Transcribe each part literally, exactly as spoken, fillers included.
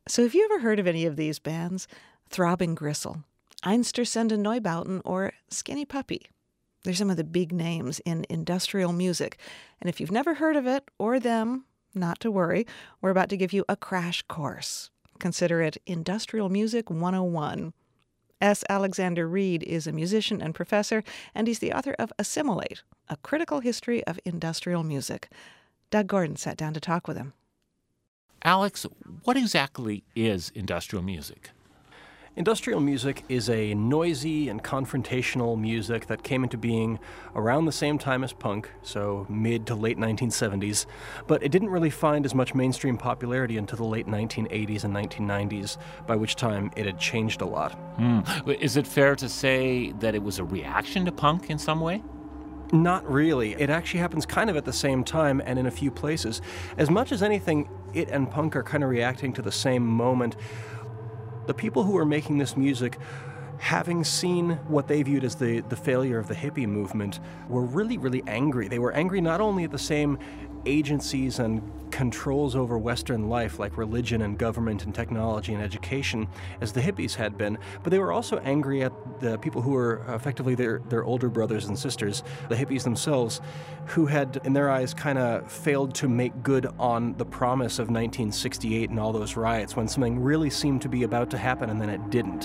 So have you ever heard of any of these bands? Throbbing Gristle, Einstürzende Neubauten, or Skinny Puppy? They're some of the big names in industrial music. And if you've never heard of it or them, not to worry. We're about to give you a crash course. Consider it Industrial Music one oh one. S. Alexander Reed is a musician and professor, and he's the author of Assimilate, A Critical History of Industrial Music. Doug Gordon sat down to talk with him. Alex, what exactly is industrial music? Industrial music is a noisy and confrontational music that came into being around the same time as punk, so mid to late nineteen seventies, but it didn't really find as much mainstream popularity until the late nineteen eighties and nineteen nineties, by which time it had changed a lot. Mm. Is it fair to say that it was a reaction to punk in some way? Not really. It actually happens kind of at the same time and in a few places. As much as anything, it and punk are kind of reacting to the same moment. The people who are making this music, having seen what they viewed as the, the failure of the hippie movement, were really, really angry. They were angry not only at the same agencies and controls over Western life, like religion and government and technology and education, as the hippies had been, but they were also angry at the people who were effectively their, their older brothers and sisters, the hippies themselves, who had, in their eyes, kind of failed to make good on the promise of nineteen sixty-eight and all those riots, when something really seemed to be about to happen and then it didn't.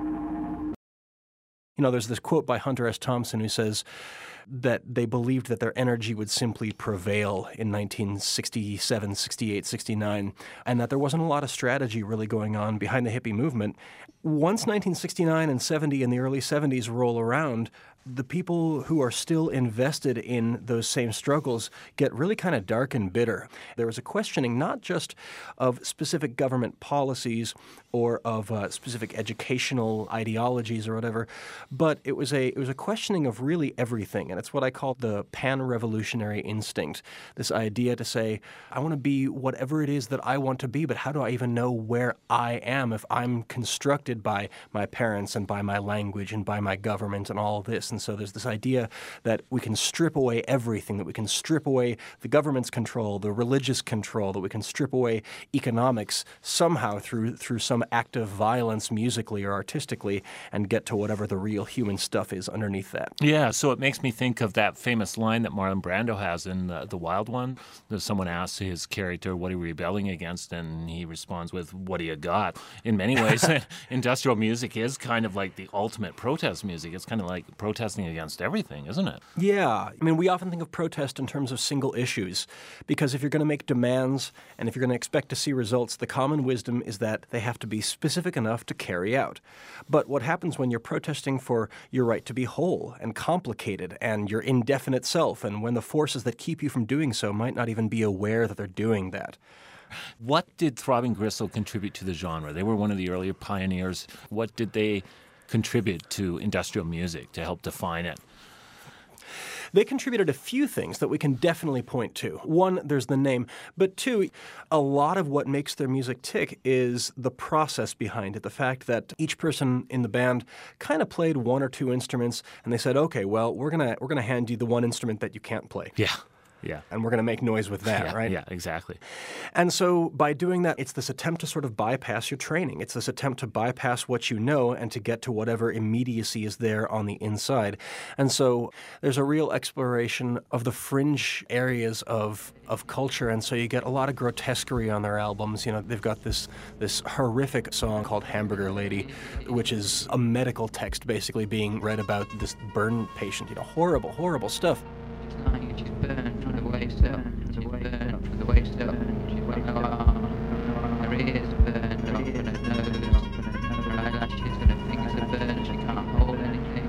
You know, there's this quote by Hunter S. Thompson who says that they believed that their energy would simply prevail in nineteen sixty-seven, sixty-eight, sixty-nine, and that there wasn't a lot of strategy really going on behind the hippie movement. Once nineteen sixty-nine and seventy and the early seventies roll around, the people who are still invested in those same struggles get really kind of dark and bitter. There was a questioning not just of specific government policies or of uh, specific educational ideologies or whatever, but it was a it was a questioning of really everything, and it's what I call the pan-revolutionary instinct. This idea to say, I want to be whatever it is that I want to be, but how do I even know where I am if I'm constructed by my parents and by my language and by my government and all of this? And so there's this idea that we can strip away everything, that we can strip away the government's control, the religious control, that we can strip away economics somehow through through some act of violence musically or artistically and get to whatever the real human stuff is underneath that. Yeah, so it makes me think of that famous line that Marlon Brando has in uh, The Wild One. There's someone asks his character, what are you rebelling against? And he responds with, what do you got? In many ways, industrial music is kind of like the ultimate protest music. It's kind of like protesting against everything, isn't it? Yeah. I mean, we often think of protest in terms of single issues, because if you're going to make demands and if you're going to expect to see results, the common wisdom is that they have to be specific enough to carry out. But what happens when you're protesting for your right to be whole and complicated and your indefinite self, and when the forces that keep you from doing so might not even be aware that they're doing that? What did Throbbing Gristle contribute to the genre? They were one of the earlier pioneers. What did they contribute to industrial music to help define it? They contributed a few things that we can definitely point to. One, there's the name, but two, a lot of what makes their music tick is the process behind it, the fact that each person in the band kind of played one or two instruments, and they said, okay, well, we're gonna we're gonna hand you the one instrument that you can't play. Yeah. Yeah. And we're going to make noise with that, yeah, right? Yeah, exactly. And so by doing that, it's this attempt to sort of bypass your training. It's this attempt to bypass what you know and to get to whatever immediacy is there on the inside. And so there's a real exploration of the fringe areas of of culture, and so you get a lot of grotesquerie on their albums. You know, they've got this this horrific song called Hamburger Lady, which is a medical text basically being read about this burn patient. You know, horrible, horrible stuff. Like she's burned from the waist up, she's burned from the waist up, she's burned her ears burned, her nose, her eyelashes and her fingers are burned, she can't hold anything.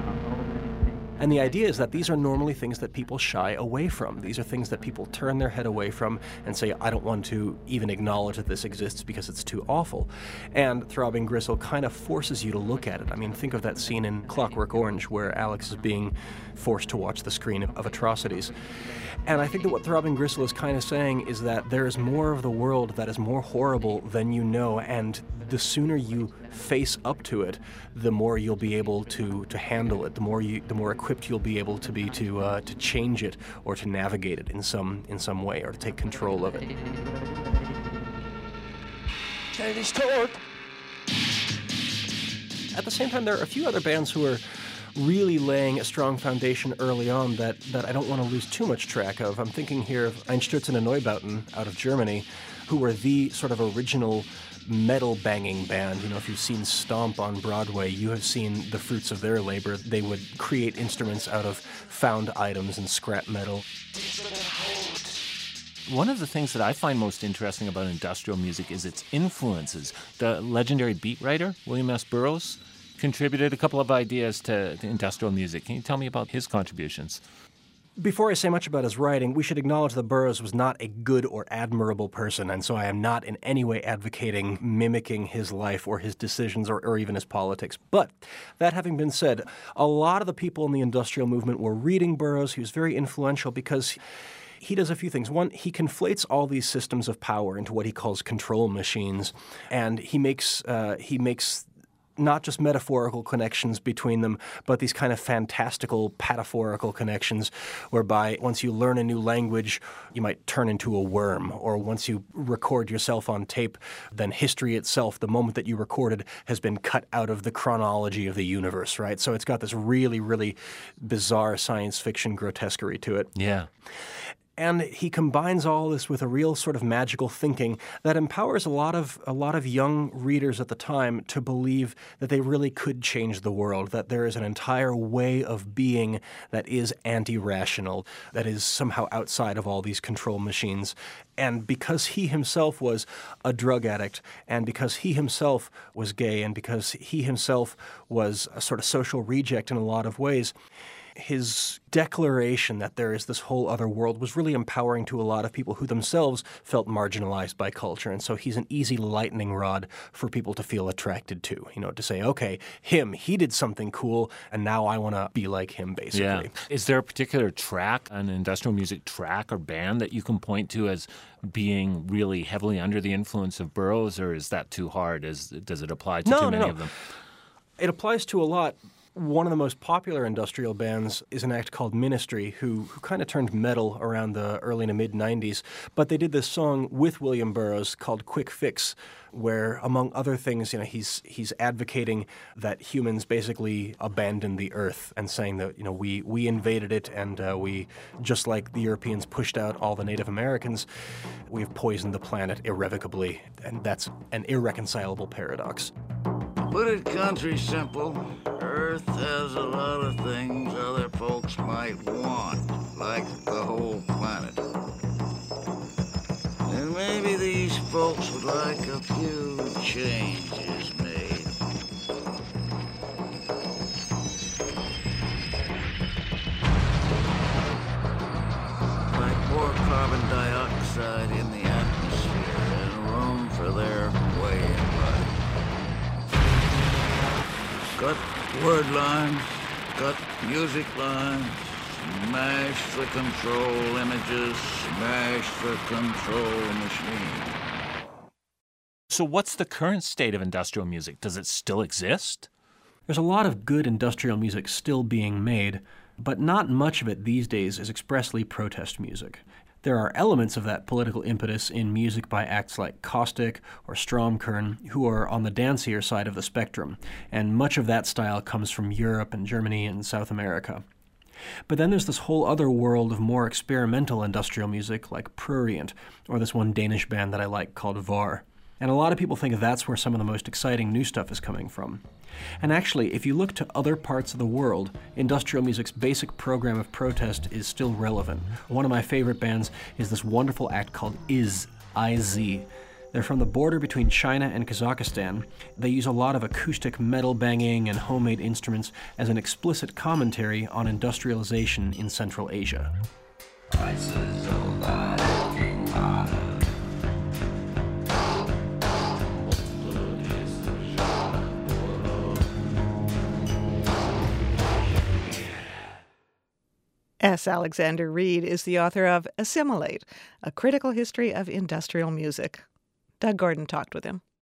And the idea is that these are normally things that people shy away from. These are things that people turn their head away from and say, I don't want to even acknowledge that this exists because it's too awful. And Throbbing Gristle kind of forces you to look at it. I mean, think of that scene in Clockwork Orange where Alex is being forced to watch the screen of, of atrocities. And I think that what Throbbing Gristle is kind of saying is that there is more of the world that is more horrible than you know, and the sooner you face up to it, the more you'll be able to to handle it, the more you the more equipped you'll be able to be to uh, to change it or to navigate it in some in some way or to take control of it. At the same time, there are a few other bands who are really laying a strong foundation early on that, that I don't want to lose too much track of. I'm thinking here of Einstürzende Neubauten out of Germany, who were the sort of original metal banging band. You know, if you've seen Stomp on Broadway, you have seen the fruits of their labor. They would create instruments out of found items and scrap metal. One of the things that I find most interesting about industrial music is its influences. The legendary beat writer, William S. Burroughs, contributed a couple of ideas to, to industrial music. Can you tell me about his contributions? Before I say much about his writing, we should acknowledge that Burroughs was not a good or admirable person, and so I am not in any way advocating mimicking his life or his decisions or, or even his politics. But that having been said, a lot of the people in the industrial movement were reading Burroughs. He was very influential because he does a few things. One, he conflates all these systems of power into what he calls control machines, and he makes uh, he makes not just metaphorical connections between them, but these kind of fantastical, pataphorical connections whereby once you learn a new language, you might turn into a worm, or once you record yourself on tape, then history itself, the moment that you recorded, has been cut out of the chronology of the universe, right? So it's got this really, really bizarre science fiction grotesquerie to it. Yeah. And he combines all this with a real sort of magical thinking that empowers a lot of a lot of young readers at the time to believe that they really could change the world, that there is an entire way of being that is anti-rational, that is somehow outside of all these control machines. And because he himself was a drug addict, and because he himself was gay, and because he himself was a sort of social reject in a lot of ways, his declaration that there is this whole other world was really empowering to a lot of people who themselves felt marginalized by culture. And so he's an easy lightning rod for people to feel attracted to, you know, to say, okay, him, he did something cool, and now I want to be like him, basically. Yeah. Is there a particular track, an industrial music track or band that you can point to as being really heavily under the influence of Burroughs, or is that too hard? Is, does it apply to no, too no, many no. of them? It applies to a lot. One of the most popular industrial bands is an act called Ministry, who, who kind of turned metal around the early to mid-nineties. But they did this song with William Burroughs called Quick Fix, where, among other things, you know, he's he's advocating that humans basically abandon the earth and saying that, you know, we, we invaded it, and uh, we, just like the Europeans pushed out all the Native Americans, we've poisoned the planet irrevocably. And that's an irreconcilable paradox. Put it country simple, Earth has a lot of things other folks might want, like the whole planet. And maybe these folks would like a few changes made. Like more carbon dioxide in the atmosphere and room for their way of life. Cut word lines, cut music lines, smash the control images, smash the control machine. So what's the current state of industrial music? Does it still exist? There's a lot of good industrial music still being made, but not much of it these days is expressly protest music. There are elements of that political impetus in music by acts like Caustic or Stromkern, who are on the dancier side of the spectrum, and much of that style comes from Europe and Germany and South America. But then there's this whole other world of more experimental industrial music like Prurient, or this one Danish band that I like called Var. And a lot of people think that's where some of the most exciting new stuff is coming from. And actually, if you look to other parts of the world, industrial music's basic program of protest is still relevant. One of my favorite bands is this wonderful act called IZ, I Z. They're from the border between China and Kazakhstan. They use a lot of acoustic metal banging and homemade instruments as an explicit commentary on industrialization in Central Asia. S. Alexander Reid is the author of Assimilate, A Critical History of Industrial Music. Doug Gordon talked with him.